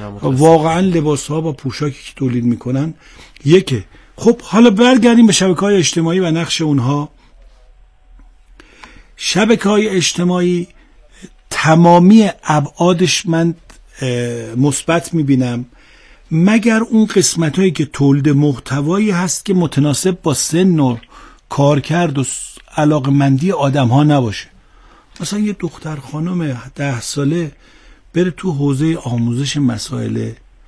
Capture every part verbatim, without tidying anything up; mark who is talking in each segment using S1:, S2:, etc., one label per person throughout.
S1: واقعا لباس ها با پوشاکی که تولید میکنن یکه. خب حالا برگردیم به شبکه‌های اجتماعی و نقش اونها. شبکه‌های اجتماعی تمامی ابعادش من مثبت میبینم، مگر اون قسمت‌هایی که تولید محتوایی هست که متناسب با سن و کارکرد و علاقمندی آدم‌ها نباشه. مثلا یه دختر خانم ده ساله بره تو حوزه آموزش مسائل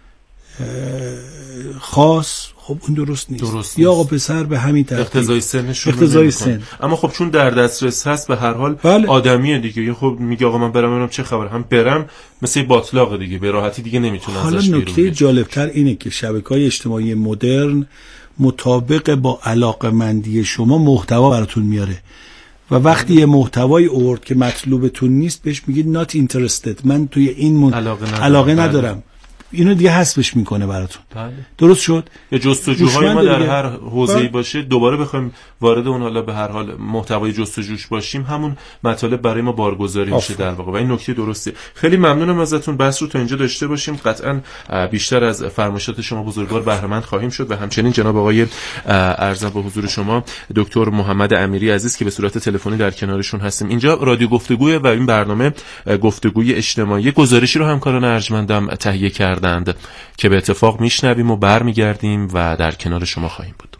S1: خاص، خب اون درست نیست.
S2: درست
S1: یا آقا پسر به همین ترتیب
S2: اقتضای سنشون
S1: اقتضای سن.
S2: اما خب چون در دسترس هست به هر حال
S1: بله.
S2: آدمیه دیگه، خب میگه آقا من برم ببینم چه خبر، هم برم مثل باطلاق دیگه، به راحتی دیگه نمیتونه ازش بیرون.
S1: حالا نکته جالبتر اینه که شبکه‌های اجتماعی مدرن مطابق با علاقمندی شما محتوا براتون میاره و وقتی یه محتوای آورد که مطلوبتون نیست بهش میگید not interested، من توی این من... علاقه ندارم, علاقه ندارم. اینو دیگه حذفش میکنه براتون.
S2: بله.
S1: درست شد؟
S2: یا جستجوهای ما در هر حوزه‌ای باشه دوباره بخوایم وارد اون حالا به هر حال محتوای جستجوش باشیم، همون مطالب برای ما بارگذاری میشه در واقع و این نکته درسته. خیلی ممنونم ازتون، بحث رو تا اینجا داشته باشیم. قطعاً بیشتر از فرمایشات شما بزرگوار بهره مند خواهیم شد و همچنین جناب آقای ارزم به حضور شما دکتر محمد امیری عزیز که به صورت تلفنی در کنارشون هستیم. اینجا رادیو گفتگوه و این برنامه گفتگوی اجتماعی. گزارشی رو همکاران ارجمندم تهیه کردند که به اتفاق میشنویم و برمیگردیم و در کنار شما خواهیم بود.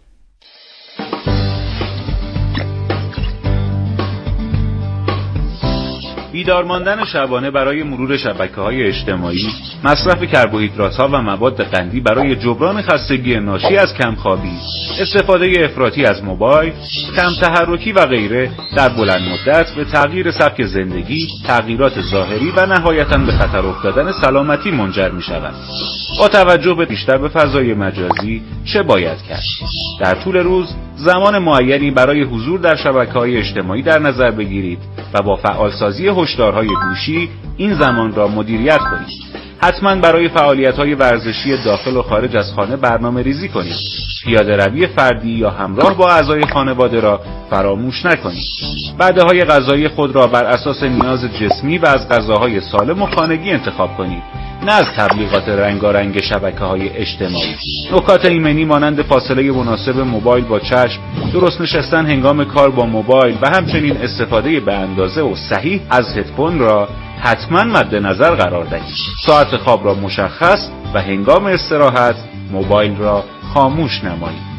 S3: بیدار ماندن شبانه برای مرور شبکه‌های اجتماعی، مصرف کربوهیدرات‌ها و مواد قندی برای جبران خستگی ناشی از کمخوابی، استفاده افراطی از موبایل، کم تحرکی و غیره در بلند مدت به تغییر سبک زندگی، تغییرات ظاهری و نهایتاً به خطر افتادن سلامتی منجر می‌شود. با توجه به بیشتر به فضای مجازی چه باید کرد؟ در طول روز زمان معینی برای حضور در شبکه‌های اجتماعی در نظر بگیرید و با فعالسازی هشدارهای گوشی این زمان را مدیریت کنید. حتما برای فعالیت‌های ورزشی داخل و خارج از خانه برنامه ریزی کنید. پیاده روی فردی یا همراه با اعضای خانواده را فراموش نکنید. وعده‌های غذایی خود را بر اساس نیاز جسمی و از غذاهای سالم و خانگی انتخاب کنید، نه از تبلیغات رنگارنگ شبکه‌های اجتماعی. نکات ایمنی مانند فاصله مناسب موبایل با چشم، درست نشستن هنگام کار با موبایل و همچنین استفاده به اندازه و صحیح از هدفون را حتما مد نظر قرار دهید. ساعت خواب را مشخص و هنگام استراحت موبایل را خاموش نمایید.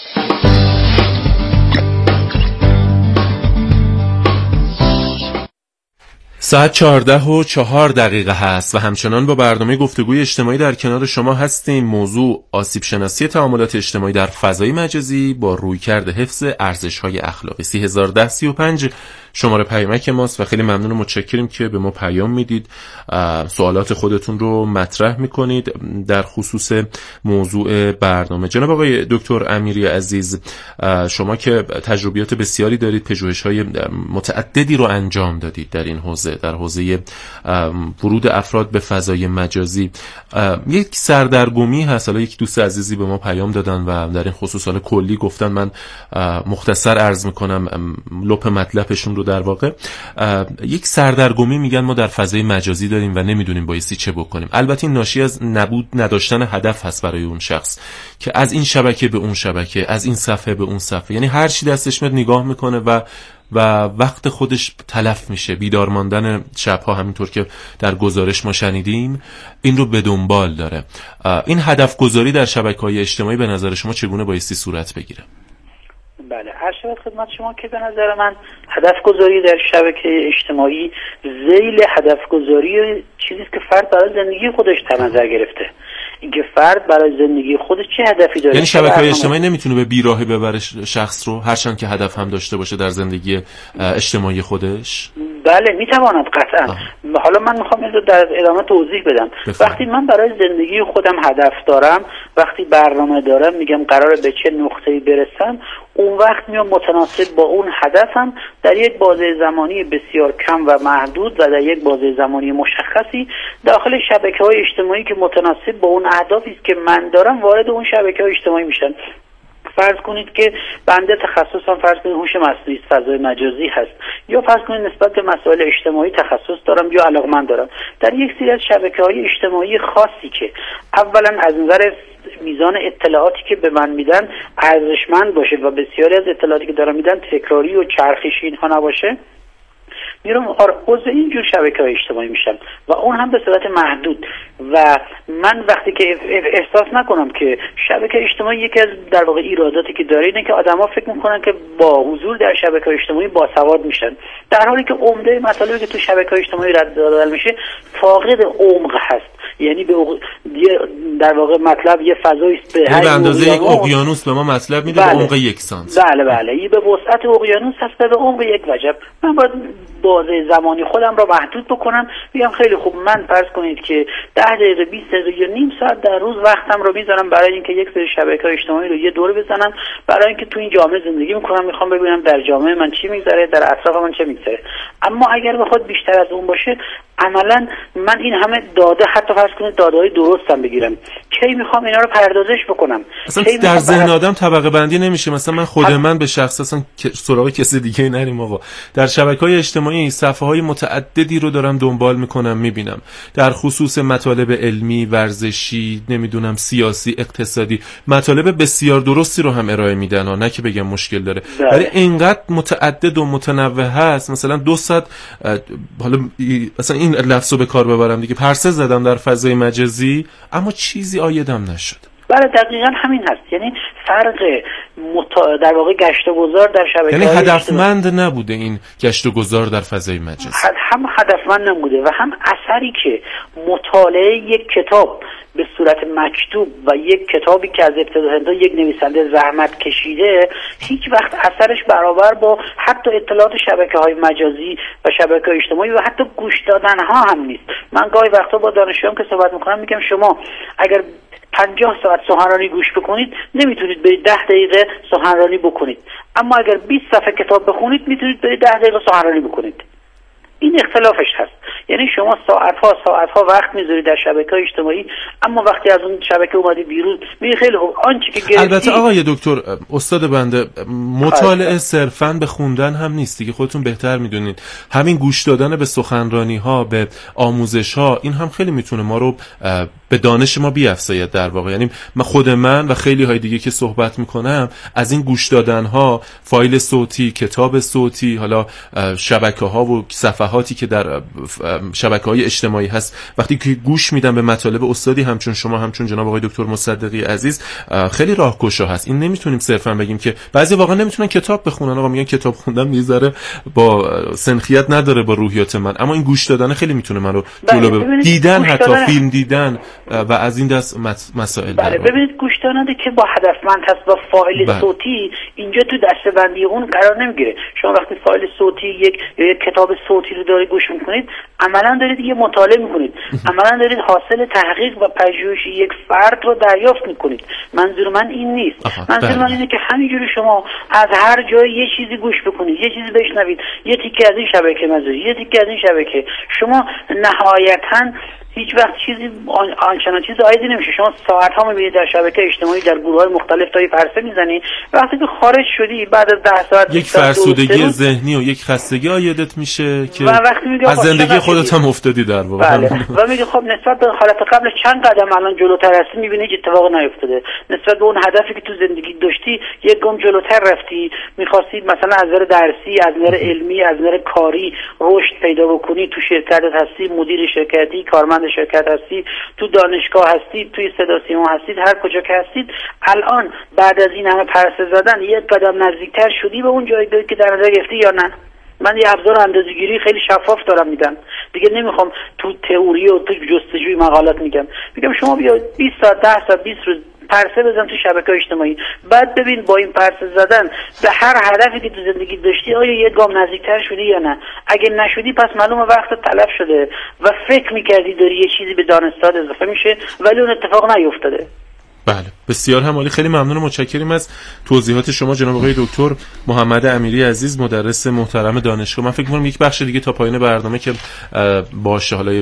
S2: ساعت چهارده و چهار دقیقه هست و همچنان با برنامه گفتگوی اجتماعی در کنار شما هستیم. موضوع آسیب شناسی تعاملات اجتماعی در فضای مجازی با رویکرد حفظ ارزش‌های اخلاقی. سی هزار و ده سی و پنج شماره پیامک ماست و خیلی ممنون و متشکریم که به ما پیام میدید، سوالات خودتون رو مطرح میکنید در خصوص موضوع برنامه. جناب آقای دکتر امیری عزیز، شما که تجربیات بسیاری دارید، پژوهش‌های متعددی رو انجام دادید در این حوزه، در حوزه ورود افراد به فضای مجازی، یک سردرگمی هست. حالا یک دوست عزیزی به ما پیام دادن و در این خصوص حالا کلی گفتن، من مختصر عرض میکنم لپ مطلبشون رو. در واقع یک سردرگمی میگن ما در فضای مجازی داریم و نمیدونیم بایستی چه بکنیم. البته این ناشی از نبود نداشتن هدف هست برای اون شخص که از این شبکه به اون شبکه، از این صفحه به اون صفحه، یعنی هر چی دستش میاد نگاه میکنه و و وقت خودش تلف میشه. بیدار ماندن شبها همینطور که در گزارش ما شنیدیم این رو به دنبال داره. این هدف گذاری در شبکه‌های اجتماعی به نظر شما چگونه بایستی صورت بگیره؟
S4: بله، هر شبت خدمت شما که به نظر من هدف گذاری در شبکه اجتماعی ذیل هدف گذاری چیزی که فرد برای زندگی خودش در نظر گرفته. اینکه فرد برای زندگی خودش چه هدفی داره.
S2: یعنی شبکه‌های اجتماعی نمیتونه به بیراهه ببره شخص رو، هرچند که هدف هم داشته باشه در زندگی اجتماعی خودش.
S4: بله میتواند قطعا. آه. حالا من میخوام این رو در ادامه توضیح بدم. بفهم. وقتی من برای زندگی خودم هدف دارم، وقتی برنامه دارم، میگم قراره به چه نقطه‌ای برسم، اون وقت میام متناسب با اون هدفم در یک بازه زمانی بسیار کم و محدود و در یک بازه زمانی مشخصی داخل شبکه‌های اجتماعی که متناسب با اون اهدافی است که من دارم وارد اون شبکه‌های اجتماعی میشن. فرض کنید که بنده تخصصم فرض کنید هوش مصنوعی فضای مجازی هست، یا فرض کنید نسبت به مسائل اجتماعی تخصص دارم یا علاقمند دارم در یک سری از شبکه‌های اجتماعی خاصی که اولا از نظر میزان اطلاعاتی که به من میدن ارزشمند باشه و بسیاری از اطلاعاتی که دارم میدن تکراری و چرخشی اینها نباشه، میرم عضو اینجور شبکه‌های اجتماعی میشم و اون هم به صورت محدود. و من وقتی که احساس نکنم که شبکه اجتماعی یکی از در واقع ایراداتی که داره اینه که آدما فکر میکنن که با حضور در شبکه اجتماعی باسواد میشن، در حالی که عمده مطالبی که تو شبکه اجتماعی رد و بدل میشه فاقد عمق هست. یعنی به در واقع مطلب یه فضایی است به
S2: به اندازه یک اقیانوس به ما مطلب میده،
S4: بله.
S2: به عمق یک سانت.
S4: بله بله یه به وسعت اقیانوس هست به عمق یک وجب. من باید بازه زمانی خودم رو محدود بکنم، بگم خیلی خوب من فرض کنید که ده دقیقه بیست دقیقه یا نیم ساعت در روز وقتم رو میذارم برای اینکه یک سری شبکه‌های اجتماعی رو یه دور بزنم، برای اینکه تو این جامعه زندگی میکنم، میخوام ببینم در جامعه من چی میگذره، در اطراف من چه میگذره. اما اگر بخواد بیشتر از اون باشه، عملا من این همه داده، حتی فرض کنید داده‌های درستم بگیرم، کی میخوام اینا رو پردازش بکنم؟
S2: اصلا در ذهن آدم طبقه بندی نمیشه. مثلا من خود من به شخص اصلا سراغ کسی دیگه نریم آقا، در شبکه‌های اجتماعی صفحه‌های متعددی رو دارم دنبال میکنم، میبینم در خصوص مطالب علمی، ورزشی، نمیدونم سیاسی، اقتصادی، مطالب بسیار درستی رو هم ارائه میدن ها، نه که بگم مشکل داره، ولی اینقدر متعدد و متنوع هست. مثلا دو ساعت حالا مثلا این لفظو به کار ببرم دیگه، پرسه زدم در فضای مجازی اما چیزی عایدم نشد.
S4: بله دقیقاً همین هست. یعنی فرق متا... در واقع گشت و گذار در شبکه‌های
S2: یعنی هدفمند اجتماعی نبوده این گشت و گذار در فضای مجازی،
S4: هم هدفمند نبوده و هم اثری که مطالعه یک کتاب به صورت مکتوب و یک کتابی که از ابتدا تا یک نویسنده زحمت کشیده هیچ وقت اثرش برابر با حتی اطلاعات شبکه‌های مجازی و شبکه‌های اجتماعی و حتی گوش دادن ها هم نیست. من گاهی وقتا با دانشجویان که صحبت می‌کنم میگم شما اگر پنجاه ساعت سخنرانی گوش بکنید نمیتونید برید ده دقیقه سخنرانی بکنید، اما اگر بیست صفحه کتاب بخونید میتونید برید ده دقیقه سخنرانی بکنید. این اختلافش هست. یعنی شما ساعتها ساعتها وقت میذارید در شبکه‌های اجتماعی، اما وقتی از اون شبکه اومدی بیرون میگی خیلی خوب آنچه که گرفتی.
S2: البته آقای دکتر استاد بنده، مطالعه صرفاً به خوندن هم نیست دیگه، خودتون بهتر میدونید. همین گوش دادن به سخنرانی‌ها، به آموزش‌ها، این هم خیلی میتونه ما رو به دانش ما بیافزاید در واقع. یعنی من خود من و خیلی های دیگه که صحبت میکنم از این گوش دادن‌ها، فایل صوتی، کتاب صوتی، حالا شبکه‌ها و صفحاتی که در شبکه‌های اجتماعی هست، وقتی که گوش میدم به مطالب استادی همچون شما، همچون جناب آقای دکتر مصدقی عزیز، خیلی راهگشا هست. این نمیتونیم صرفا بگیم که بعضی واقعا نمیتونن کتاب بخونن، آقا میگن کتاب خوندن میذاره با سنخیت نداره با روحیات من، اما این گوش دادن خیلی میتونه من رو جلو ببره. دیدن، حتی فیلم دیدن و از این دست مسائل.
S4: بله ببینید گوش دادن که با هدفمند هست و فایل بله. صوتی اینجا تو دسته‌بندی اون قرار نمیگیره. شما وقتی فایل صوتی یک یک کتاب صوتی رو دارید گوش میکنید، عملاً دارید یه مطالعه میکنید، عملاً دارید حاصل تحقیق و پژوهش یک فرد رو دریافت میکنید. منظور من این نیست. منظور من اینه که همینجوری شما از هر جای یه چیزی گوش بکنید، یه چیزی بشنوید، یه تیکه از این شبکه مجازی، یه تیکه از این شبکه، شما نهایتاً هیچ وقت چیزی آنچنان چیز عایدی نمیشه. شما ساعت ها میبینید در شبکه اجتماعی در گروه های مختلف تا پرسه میزنی، وقتی که خارج شدی بعد از ده ساعت
S2: یک فرسودگی ذهنی و یک خستگی عایدت میشه که از زندگی خودت هم افتادی در واقع.
S4: بله. و میگه خب نسبت به حالت قبل چند قدم الان جلوتر هستی، میبینی هیچ اتفاقی نیفتاده. نسبت به اون هدفی که تو زندگی داشتی یک گام جلوتر رفتی، می‌خواستی مثلا از نظر درسی، از نظر علمی، از نظر کاری رشد پیدا بکنی، تو شرکتت هستی، مدیر شرکتی، کارمند شرکت هستی، تو دانشگاه هستید، توی صدا سیما هستید، هر کجا که هستید، الان بعد از این همه پرسه زدن یک قدم نزدیکتر شدی به اون جایگاهی که در نظر گرفتی یا نه؟ من یه ابزار اندازه‌گیری خیلی شفاف دارم میدم دیگه، نمیخوام تو تئوری و تو جستجوی مقالات میگم. میگم شما بیا بیست ساعت، ده ساعت، بیست روز پرسه بزن تو شبکه‌های اجتماعی، بعد ببین با این پرسه زدن به هر هدفی که تو زندگی داشتی آیا یه گام نزدیکتر شدی یا نه. اگه نشدی پس معلومه وقت تلف شده و فکر میکردی داری یه چیزی به دانستات اضافه میشه ولی اون اتفاق نیفتاده.
S2: بله بسیار هم عالی، خیلی ممنون و متشکریم از توضیحات شما جناب آقای دکتر محمد امیری عزیز، مدرس محترم دانشگاه. من فکر می‌کنم یک بخش دیگه تا پایان برنامه که باشه حالا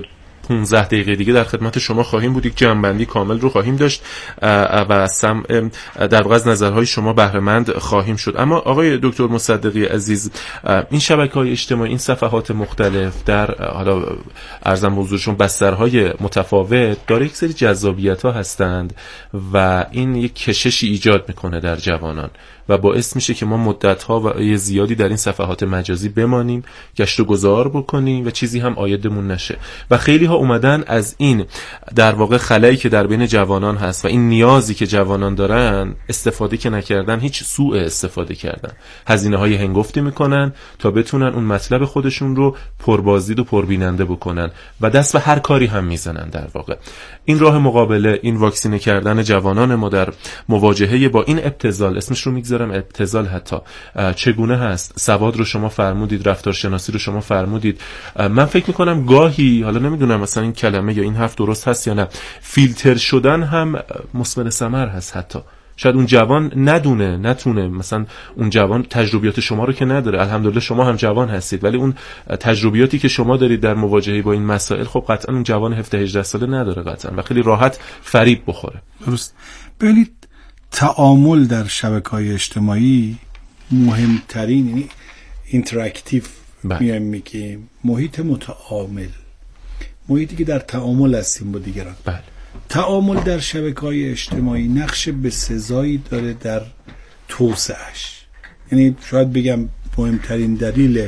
S2: پانزده دقیقه دیگه در خدمت شما خواهیم بود، یک جمع‌بندی کامل رو خواهیم داشت و از در واقع از نظرهای شما بهره مند خواهیم شد. اما آقای دکتر مصدقی عزیز، این شبکه‌های اجتماعی، این صفحات مختلف در حالا ارزم حضورشون بسترهای متفاوت داره یک سری جذابیت‌ها هستند و این یک کششی ایجاد میکنه در جوانان و باعث میشه که ما مدت‌ها و زیادی در این صفحات مجازی بمانیم، گشت و گذار بکنیم و چیزی هم عایدمون نشه. و خیلی ها اومدن از این در واقع خلایی که در بین جوانان هست و این نیازی که جوانان دارن استفاده که نکردن، هیچ سوء استفاده کردن، هزینه‌های هنگفتی میکنن تا بتونن اون مطلب خودشون رو پربازدید و پربیننده بکنن و دست به هر کاری هم میزنن. در واقع این راه مقابله، این واکسینه کردن جوانان ما در مواجهه با این ابتذال، اسمش رو میگذارم ابتذال، حتی چگونه هست؟ سواد رو شما فرمودید، رفتارشناسی رو شما فرمودید. من فکر میکنم گاهی، حالا نمیدونم مثلا این کلمه یا این حرف درست هست یا نه، فیلتر شدن هم مثمر ثمر هست. حتی شاید اون جوان ندونه، نتونه، مثلا اون جوان تجربیات شما رو که نداره، الحمدلله شما هم جوان هستید، ولی اون تجربیاتی که شما دارید در مواجهه با این مسائل، خب قطعا اون جوان هفده هجده ساله نداره قطعا و خیلی راحت فریب بخوره.
S1: درست. ببینید تعامل در شبکه‌های اجتماعی مهمترین، یعنی اینتراکتیو میایم میگیم، محیط متعامل، محیطی که در تعامل هستیم با دیگران.
S2: بله. تعامل
S1: در شبکه‌های اجتماعی نقش بسزایی داره در توسعه‌اش. یعنی شاید بگم مهمترین دلیل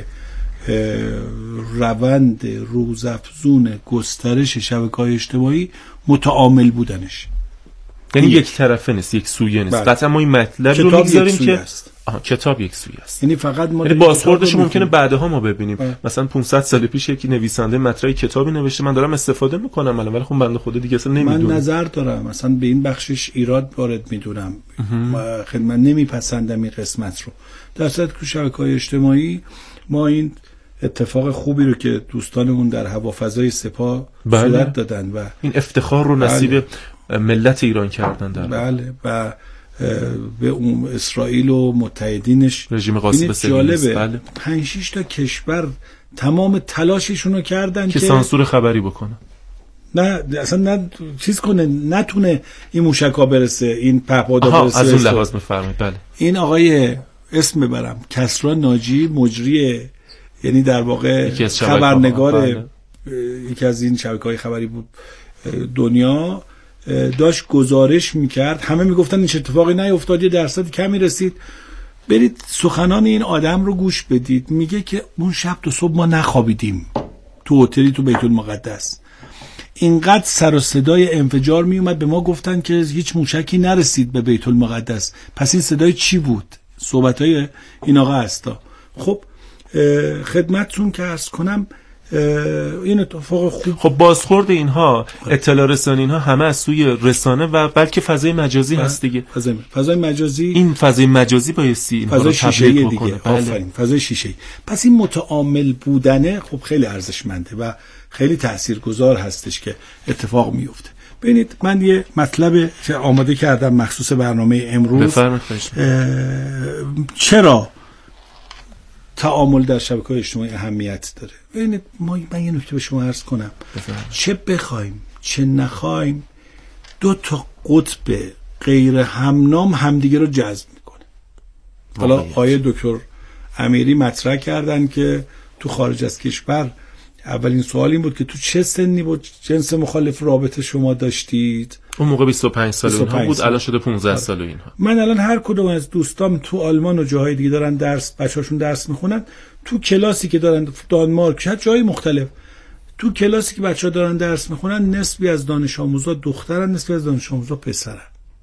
S1: روند روزافزون گسترش شبکه‌های اجتماعی متعامل بودنش،
S2: یعنی یک طرفه نیست، یک سویه نیست. قطعا ما این مطلب رو میگذاریم که آها کتاب یک سویه است،
S1: یعنی فقط ما
S2: یعنی بازخوردش ممکنه بعدها ما ببینیم. آه. مثلا پانصد سال پیش یکی نویسنده مطرحی کتابی نوشته، من دارم استفاده میکنم الان، ولی خب بنده خدا دیگه اصلا نمیدونم.
S1: من نظر دارم مثلا به این بخشش ایراد وارد میدونم، خیلی من نمیپسندم این قسمت رو. در صورتی که شبکه‌های اجتماعی ما این اتفاق خوبی رو که دوستانمون در هوافضای سپاه بله. صورت دادن و
S2: این افتخار رو نصیب بله. ملت ایران کردن در
S1: بله و به اون اسرائیل و متحدینش
S2: رژیم قاسم
S1: جالبه. بله. پنج شش تا کشور تمام تلاششون رو کردن
S2: که, که سانسور خبری بکنن،
S1: نه اصلا نه چیز کنه، نتونه این موشکا برسه، این پهپادا برسه.
S2: از اون لحاظ میفرمایید. بله.
S1: این آقای اسم ببرم کسری ناجی، مجری، یعنی در واقع خبرنگار یکی از این شبکه‌های خبری بود دنیا، داشت گزارش میکرد، همه میگفتن این اتفاقی نیفتاد، یه درصد کمی رسید. برید سخنان این آدم رو گوش بدید، میگه که اون شب تا صبح ما نخوابیدیم تو هتلی تو بیت المقدس، اینقدر سر و صدای انفجار میومد، به ما گفتن که هیچ موشکی نرسید به بیت المقدس. پس این صدای چی بود؟ صحبتای این آقا هستا. خب خدمتتون که عرض کنم این اتفاق خوب.
S2: خب بازخورد اینها، اطلاع رسانی اینها همه از سوی رسانه و بلکه فضای مجازی هست دیگه.
S1: فضای, فضای مجازی،
S2: این فضای مجازی بایستی اینها رو تبلیغ بکنه.
S1: آفرین، فضای شیشه‌ای. پس این متعامل بودنه خب خیلی ارزشمنده و خیلی تاثیرگذار هستش که اتفاق میفته. ببینید من یه مطلب آماده کردم مخصوص برنامه امروز.
S2: بفرمایید.
S1: چرا تعامل در شبکه‌های اجتماعی اهمیت داره؟ ببینید ما من یه نکته به شما عرض کنم.
S2: بفرمایید.
S1: چه بخوایم چه نخوایم دو تا قطب غیر همنام همدیگه رو جذب میکنه. حالا آقای دکتر امیری مطرح کردن که تو خارج از کشور اولین سوال این بود که تو چه سنی بود جنس مخالف رابطه شما داشتید؟
S2: اون موقع بیست و پنج سال اینها بود، الان شده پانزده سال اینها.
S1: من الان هر کدوم از دوستام تو آلمان و جاهای دیگه دارن درس، بچه‌هاشون درس میخونن، تو کلاسی که دارن دانمارک، شاید جای مختلف، تو کلاسی که بچه‌ها دارن درس میخونن نصفی از دانش آموزا دخترن، نصفی از دانش آموزا پسرن.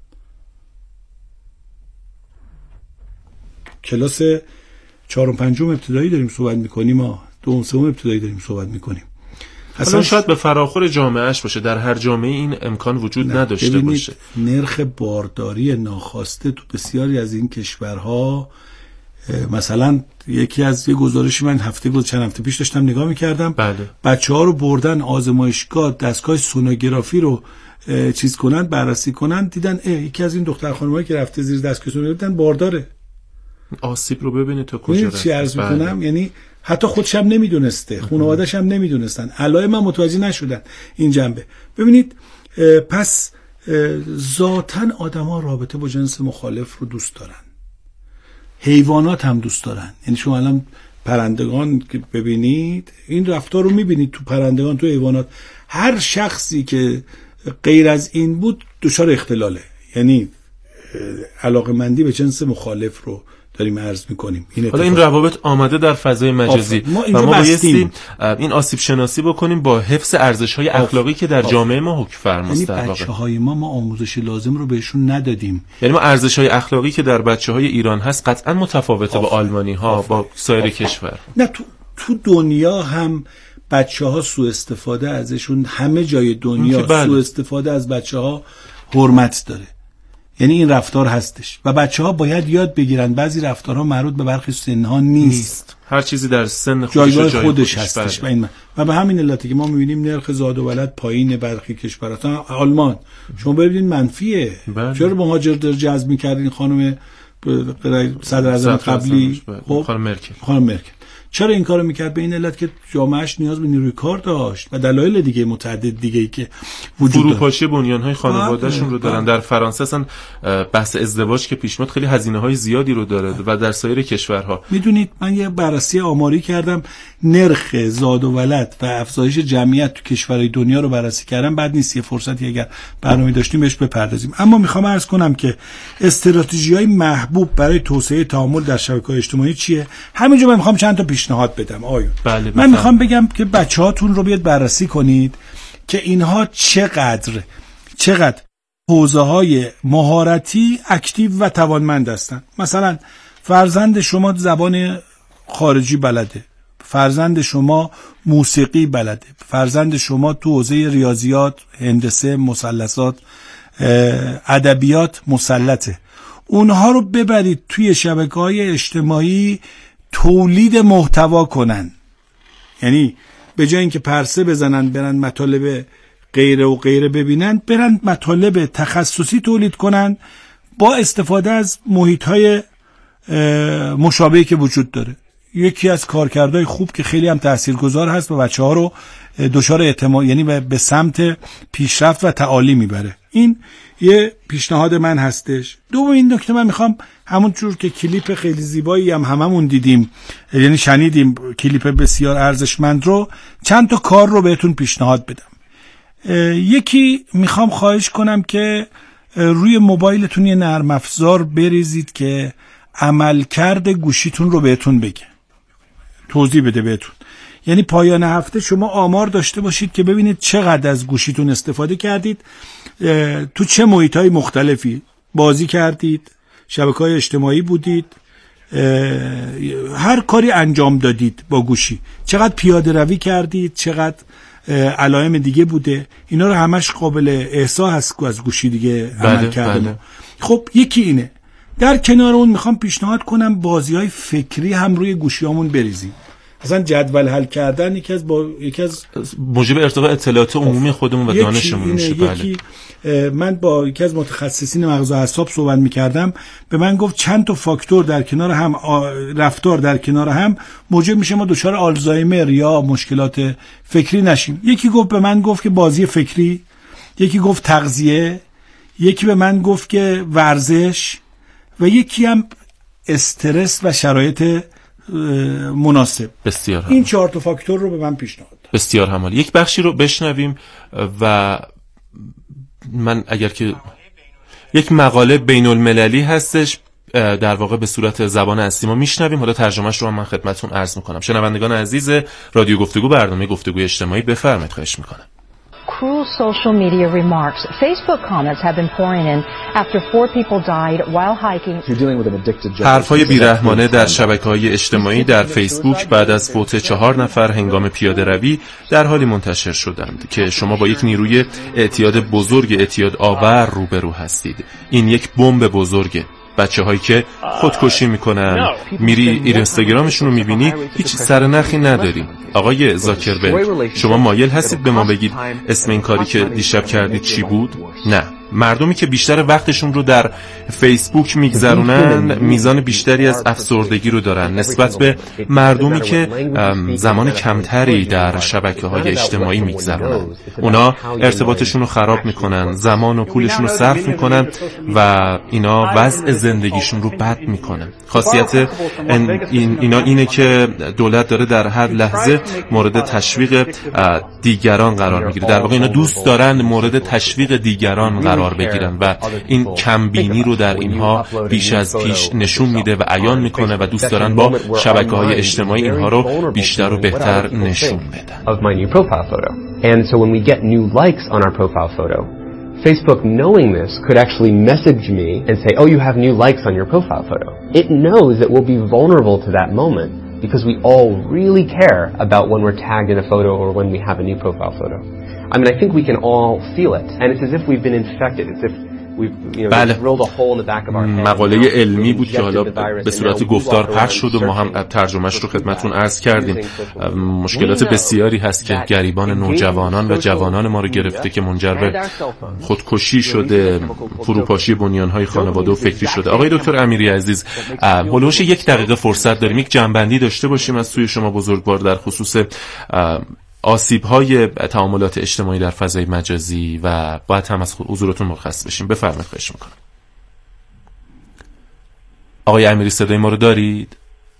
S1: کلاس چهارم پنجم ابتدایی داریم صحبت میکنیم، ما دوم سوم ابتدایی داریم صحبت میکنیم.
S2: اصلا شاید به فراخور جامعهش باشه، در هر جامعه این امکان وجود نداشته باشه.
S1: نرخ بارداری ناخواسته تو بسیاری از این کشورها، مثلا یکی از یه گزارشی من هفته بود چند هفته پیش داشتم نگاه میکردم،
S2: بله.
S1: بچه‌ها رو بردن آزمایشگاه، دستگاه سونوگرافی رو چیز کنن، بررسی کنن، دیدن یکی از این دختر خانمایی که رفته زیر دستگاه سونوگرافی دیدن بارداره.
S2: آسیب رو ببینید تا کجا
S1: رفت. چی عرض میکنم؟ یعنی حتی خودش هم نمیدونسته، خانواده‌اش هم نمیدونستن، علائم هم متوجه نشدن این جنبه. ببینید پس ذاتاً آدم‌ها رابطه با جنس مخالف رو دوست دارن، حیوانات هم دوست دارن. یعنی شما الان پرندگان که ببینید این رفتار رو میبینید تو پرندگان، تو حیوانات، هر شخصی که غیر از این بود دچار اختلاله. یعنی علاقه‌مندی به جنس مخالف رو داریم عرض میکنیم. این
S2: حالا این روابط آمده در فضای مجازی
S1: ما
S2: و ما بایستیم این آسیب شناسی بکنیم با حفظ ارزش‌های اخلاقی که در جامعه ما حکم فرماست. در واقع
S1: بچه‌های ما ما آموزش لازم رو بهشون ندادیم.
S2: یعنی ما ارزش‌های اخلاقی که در بچه‌های ایران هست قطعاً متفاوته با آلمانی‌ها، با سایر کشور.
S1: نه تو تو دنیا هم بچه‌ها سوء استفاده ازشون، همه جای دنیا سوء استفاده از بچه‌ها حرمت داره. یعنی این رفتار هستش و بچه‌ها باید یاد بگیرن بعضی رفتارها مربوط به برخی سن‌ها نیست. نیست.
S2: هر چیزی در سن خودش
S1: جایگاه
S2: جای
S1: خودش هستش و این و به همین علته که ما می‌بینیم نرخ زاد و ولد پایین برخی کشورها. آلمان شما ببینید منفیه. بله. چرا مهاجر در جذب می‌کردین خانم صدر اعظم قبلی؟
S2: خب خانم مرکل.
S1: خانم مرکل چرا این کارو میکرد؟ به این علت که جامعهش نیاز به نیروی کار داشت و دلایل دیگه متعدد دیگه ای که وجود داره.
S2: فروپاشی بنیان‌های خانواده‌شون رو دارن. در فرانسه اصلا بحث ازدواج که پیش میاد خیلی هزینه‌های زیادی رو داره و در سایر کشورها.
S1: میدونید من یه بررسی آماری کردم، نرخ زاد و ولد و افزایش جمعیت تو کشورهای دنیا رو بررسی کردم. بعد نیست یه فرصتی اگر برنامه داشتیم بهش بپردازیم. اما میخوام عرض کنم که استراتژی‌های محبوب برای توسعه تعامل در شبکه‌های اجتماعی چیه؟ همینجا من میخوام چند تا پیشنهاد بدم. آیون
S2: بله
S1: من میخوام بگم که بچه‌هاتون رو بیاد بررسی کنید که اینها چقدر چقدر حوزه‌های مهارتی اکتیو و توانمند هستن. مثلا فرزند شما زبان خارجی بلده، فرزند شما موسیقی بلده، فرزند شما تو حوزه ریاضیات، هندسه، مثلثات، ادبیات مسلطه. اونها رو ببرید توی شبکه‌های اجتماعی تولید محتوا کنن. یعنی به جای اینکه پرسه بزنن برن مطالب غیره و غیره ببینن، برن مطالب تخصصی تولید کنن با استفاده از محیط‌های مشابهی که وجود داره. یکی از کارکردهای خوب که خیلی هم تاثیرگذار هست و بچه‌ها رو دچار اعتماد، یعنی به سمت پیشرفت و تعالی میبره. این یه پیشنهاد من هستش. دومین نکته من میخوام همون جور که کلیپ خیلی زیبایی هم هممون دیدیم، یعنی شنیدیم کلیپ بسیار ارزشمند رو، چند تا کار رو بهتون پیشنهاد بدم. یکی میخوام خواهش کنم که روی موبایلتون یه نرم افزار بریزید که عملکرد گوشیتون رو بهتون بگه، توضیح بده بهتون. یعنی پایان هفته شما آمار داشته باشید که ببینید چقدر از گوشیتون استفاده کردید، تو چه محیط‌های مختلفی بازی کردید، شبکه‌های اجتماعی بودید، هر کاری انجام دادید با گوشی، چقدر پیاده روی کردید، چقدر علائم دیگه بوده. اینا رو همش قابل احصا هست که از گوشی دیگه عمل کردن. خب یکی اینه. در کنار اون میخوام پیشنهاد کنم بازی‌های فکری هم روی گوشیامون بریزیم. اصلا جدول حل کردن یکی از با یکی از
S2: موجب ارتقاء اطلاعات عمومی خودمون و دانشمون میشه.
S1: بله. من با یکی از متخصصین مغز و اعصاب صحبت میکردم، به من گفت چند تا فاکتور در کنار هم، رفتار در کنار هم موجب میشه ما دچار آلزایمر یا مشکلات فکری نشیم. یکی گفت به من گفت که بازی فکری، یکی گفت تغذیه، یکی به من گفت که ورزش و یکی هم استرس و شرایط مناسب.
S2: بسیار
S1: این چهار تا فاکتور رو به من پیشنهاد داد.
S2: بسیار همالی. یک بخشی رو بشنویم و من اگر که یک مقاله بین المللی هستش در واقع به صورت زبان اصلی ما میشنویم، حالا ترجمهش رو من خدمتتون عرض میکنم. شنوندگان عزیز رادیو گفتگو، برنامه گفتگوی اجتماعی، بفرمایید، خواهش میکنم.
S5: Cruel social media remarks. Facebook comments have been pouring in after four people died while hiking.
S2: حرفای بیرحمانه در شبکه‌های اجتماعی در فیسبوک بعد از فوت چهار نفر هنگام پیاده روی در حالی منتشر شدند که شما با یک نیروی اعتیاد بزرگ، اعتیاد آور روبرو هستید. این یک بمب بزرگه. بچه هایی که خودکشی میکنن، میری اینستاگرامشون رو میبینی هیچ سرنخی نداری. آقای زاکربرگ، شما مایل هستید به ما بگید اسم این کاری که دیشب کردید چی بود؟ نه، مردمی که بیشتر وقتشون رو در فیسبوک میگذرونن میزان بیشتری از افسردگی رو دارن نسبت به مردمی که زمان کمتری در شبکه‌های اجتماعی میگذرونن. اونا ارتباطشون رو خراب میکنن، زمان و پولشون رو صرف میکنن و اینا وضع زندگیشون رو بد میکنن. خاصیت این اینا اینه که دولت داره در هر لحظه مورد تشویق دیگران قرار میگیره. در واقع اینا دوست دارن مورد تشویق دیگران قرار بگیرن و این کمبینی رو در اینها بیش از پیش نشون میده و عیان میکنه و دوست دارن با شبکه‌های اجتماعی اینها رو بیشتر و بهتر نشون بدن.
S6: And so when we get new likes on our profile photo, Facebook, knowing this, could actually message me and say, oh, you have new likes on your profile photo. It knows that we'll be vulnerable to that moment because we all really care about when we're tagged in a photo or when we have a new profile photo. I mean, I think we can all feel it. And it's as if we've been infected. It's as if
S2: بله. مقاله علمی بود که حالا به صورت گفتار پخش شد و ما هم ترجمهش رو خدمتون عرض کردیم. مشکلات بسیاری هست که گریبان نوجوانان و جوانان ما رو گرفته که منجر به خودکشی شده، فروپاشی بنیان‌های خانواده و فکری شده. آقای دکتر امیری عزیز، هولوش یک دقیقه فرصت داریم یک جنبندی داشته باشیم از سوی شما بزرگوار در خصوص آسیب‌های تعاملات اجتماعی در فضای مجازی و باید هم از حضورتون مرخص بشیم. بفرمایید، خواهش میکنم. آقای امیری صدای ما رو دارید؟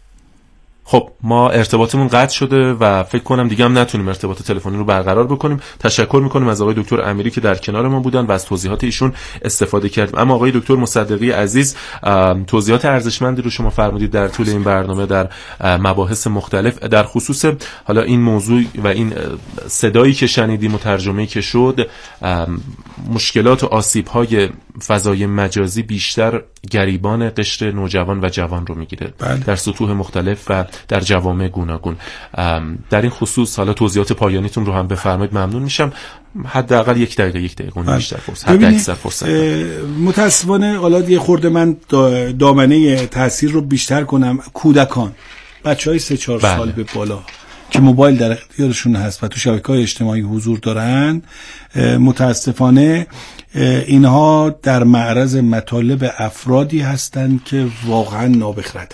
S2: خب ما ارتباطمون قطع شده و فکر کنم دیگه هم نتونیم ارتباط تلفنی رو برقرار بکنیم. تشکر میکنیم از آقای دکتر امیری که در کنار ما بودن و از توضیحات ایشون استفاده کردیم. اما آقای دکتر مصدقی عزیز، توضیحات ارزشمندی رو شما فرمودید در طول این برنامه در مباحث مختلف در خصوص حالا این موضوع و این صدایی که شنیدیم و ترجمه‌ای که شد. مشکلات و آسیب‌های فضای مجازی بیشتر گریبان قشر نوجوان و جوان رو میگیره در سطوح مختلف و در جوامع گوناگون. در این خصوص حالا توضیحات پایانیتون رو هم بفرمایید، ممنون میشم. حداقل یک دقیقه یک دقیقه اون بیشتر فرصت، حد اکثر فرصت.
S1: متاسفانه حالا یه خورده من دامنه تاثیر رو بیشتر کنم. کودکان، بچهای سه چهار بله. سال به بالا که موبایل در اختیارشون هست و تو شبکه‌های اجتماعی حضور دارن، متاسفانه اینها در معرض مطالب افرادی هستند که واقعا نابخردن.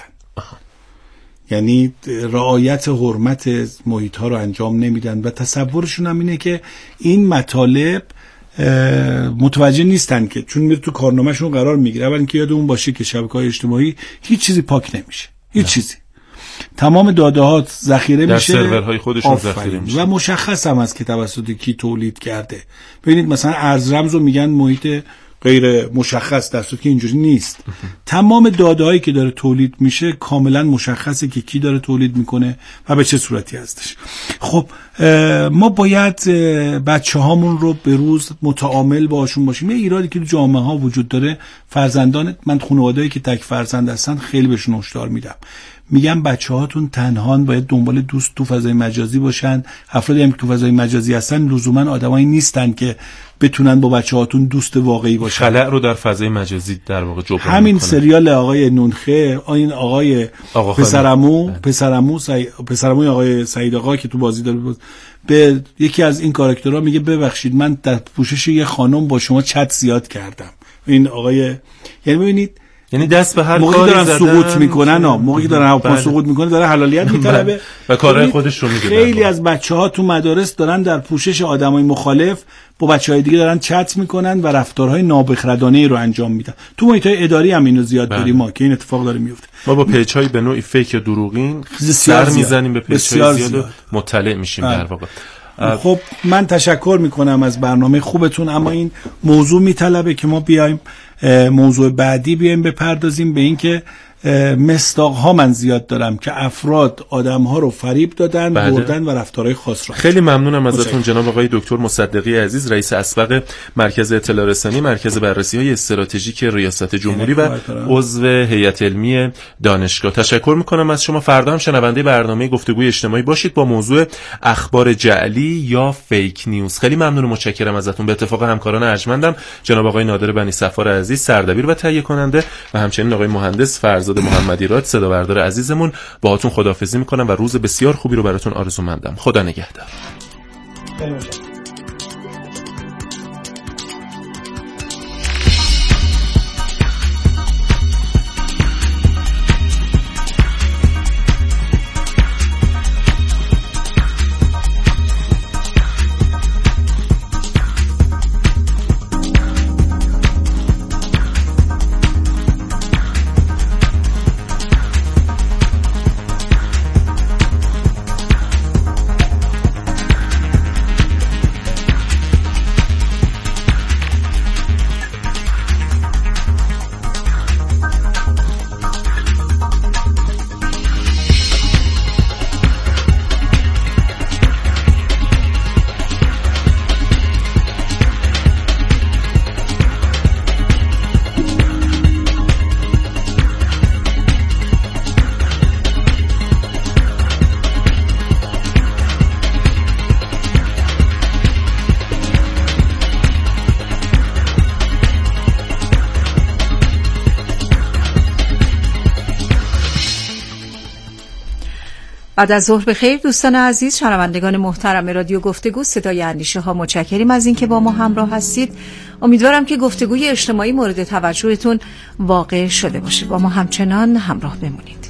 S1: یعنی رعایت حرمت محیط ها رو انجام نمیدن و تصورشون هم اینه که این مطالب متوجه نیستن که چون میره تو کارنامه‌شون قرار میگیره. اول اینکه یادمون باشه که شبکه‌های اجتماعی هیچ چیزی پاک نمیشه، هیچ نه. چیزی. تمام داده ها ذخیره میشه
S2: در سرورهای خودشون ذخیره میشه
S1: و مشخص هم است که توسط کی تولید کرده. ببینید مثلا ارز رمز رو میگن محیط غیر مشخص، در صورتی که اینجوری نیست. تمام داده هایی که داره تولید میشه کاملا مشخصه که کی داره تولید میکنه و به چه صورتی هستش. خب ما باید بچه هامون رو به روز متعامل باشون باشیم. یه ایرادی که تو جامعه ها وجود داره، فرزندان من خانواده‌ای که تک فرزند هستن خیلی بهشون هشدار میدم. میگم بچه هاتون تنهان باید دنبال دوست تو فضای مجازی باشن. افرادی هم که تو فضای مجازی هستن لزوما آدمایی نیستن که بتونن با بچه هاتون دوست واقعی باشن.
S2: خلأ رو در فضای مجازی در واقع جبران
S1: همین
S2: میکنه.
S1: سریال آقای نونخه، این آقای آقا پسرمو پسرمو سعی... پسرموی آقای سعید آقا که تو بازی داره بود، به یکی از این کاراکترها میگه ببخشید من در پوشش یه خانم با شما چت زیاد کردم. این آقای، یعنی ببینید،
S2: یعنی دست به هر
S1: موقعی
S2: کاری
S1: دارن
S2: زدن
S1: سقوط میکنن ها موقعی دارن هواپا بله. سقوط میکنه داره حلالیت میطلبه
S2: و کارهای خودش رو میگه.
S1: خیلی از بچه‌ها تو مدارس دارن در پوشش آدمای مخالف با بچه‌های دیگه دارن چت میکنن و رفتارهای نابخردانه‌ای رو انجام میدن. تو محیط‌های اداری هم اینو زیاد بله. داریم ما که این اتفاق داره میفته.
S2: ما با پیج‌های به نوعی فیک دروغین سر میزنیم به پیج‌های زیاد, زیاد مطلع میشیم بله. در واقع.
S1: خب من تشکر میکنم از برنامه خوبتون، اما این موضوع میطلبه که ما بیایم موضوع بعدی بیایم بپردازیم به این که مصداق ها من زیاد دارم که افراد آدم ها رو فریب دادن بله. بردن و رفتارهای خاص را.
S2: خیلی ممنونم ازتون جناب آقای دکتر مصدقی عزیز، رئیس اسبق مرکز اطلاع رسانی مرکز بررسی های استراتژیک ریاست جمهوری و عضو هیئت علمی دانشگاه. تشکر میکنم از شما. فردا هم شنونده برنامه گفتگوی اجتماعی باشید با موضوع اخبار جعلی یا فیک نیوز. خیلی ممنون و متشکرم ازتون. به اتفاق همکاران ارجمندم جناب آقای نادر بنی صفار عزیز سردبیر و تهیه کننده و همچنین آقای مهندس فرزاد محمدی راد صدا بردار عزیزمون، باهاتون خداحافظی میکنم و روز بسیار خوبی رو براتون آرزومندم. خدا نگهدار.
S7: بعد از ظهر بخیر دوستان عزیز، شنوندگان محترم رادیو گفتگو صدای اندیشه ها، متشکریم از اینکه با ما همراه هستید. امیدوارم که گفتگوی اجتماعی مورد توجهتون واقع شده باشه. با ما همچنان همراه بمونید.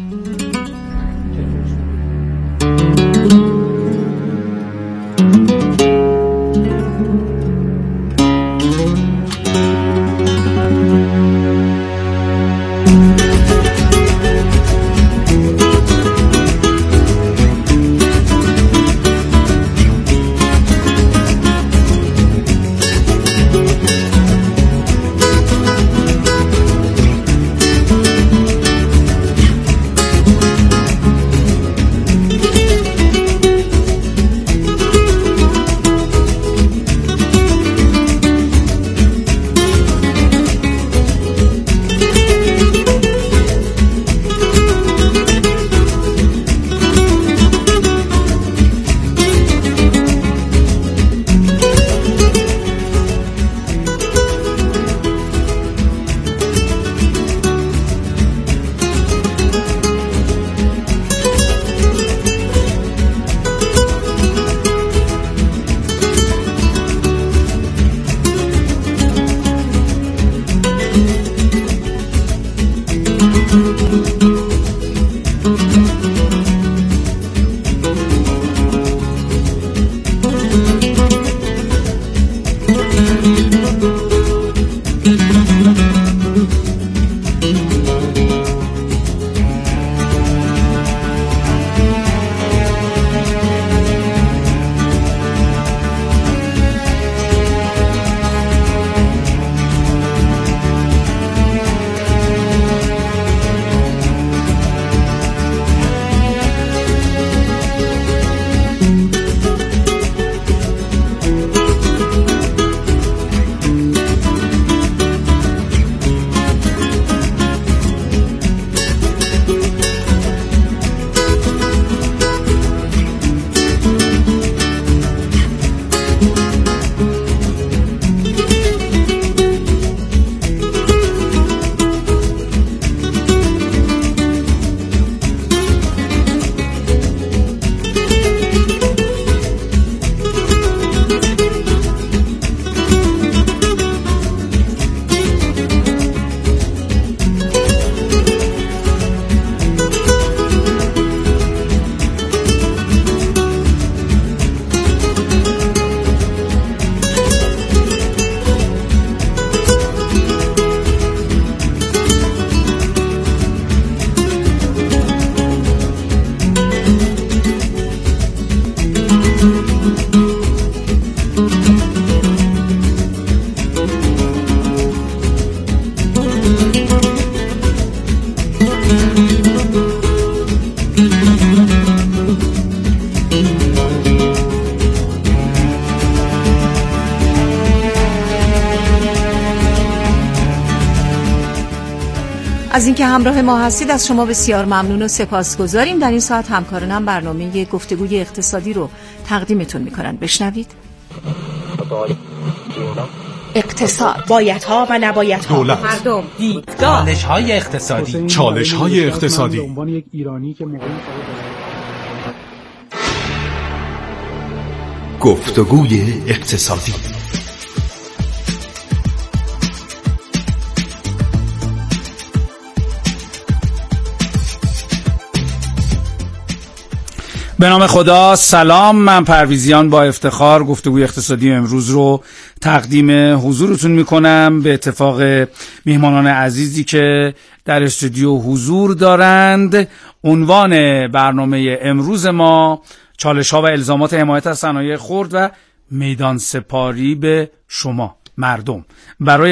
S7: از اینکه همراه ما هستید از شما بسیار ممنون و سپاسگزاریم. در این ساعت همکارانم برنامه گفتگوی اقتصادی رو تقدیمتون میکنن. بشنوید. اقتصاد، بایدها و نبایدها،
S8: دولت،
S7: مردم، دیدگاه،
S8: چالش‌های اقتصادی، چالش‌های اقتصادی. گفتگوی اقتصادی.
S1: به نام خدا، سلام. من پرویزیان با افتخار گفتگوی اقتصادی امروز رو تقدیم حضورتون میکنم به اتفاق میهمانان عزیزی که در استودیو حضور دارند. عنوان برنامه امروز ما چالش‌ها و الزامات حمایت از صنایع خرد و میدان سپاری به شما مردم. برای